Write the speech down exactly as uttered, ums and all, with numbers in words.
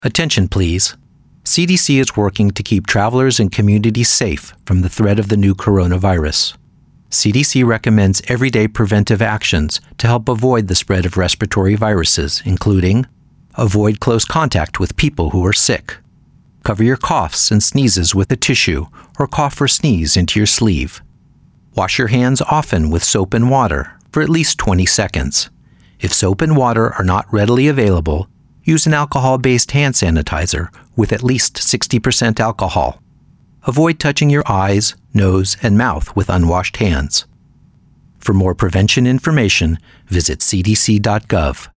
Attention, please. C D C is working to keep travelers and communities safe from the threat of the new coronavirus. C D C recommends everyday preventive actions to help avoid the spread of respiratory viruses, including avoid close contact with people who are sick. Cover your coughs and sneezes with a tissue or cough or sneeze into your sleeve. Wash your hands often with soap and water for at least twenty seconds. If soap and water are not readily available, use an alcohol-based hand sanitizer with at least sixty percent alcohol. Avoid touching your eyes, nose, and mouth with unwashed hands. For more prevention information, visit c d c dot gov.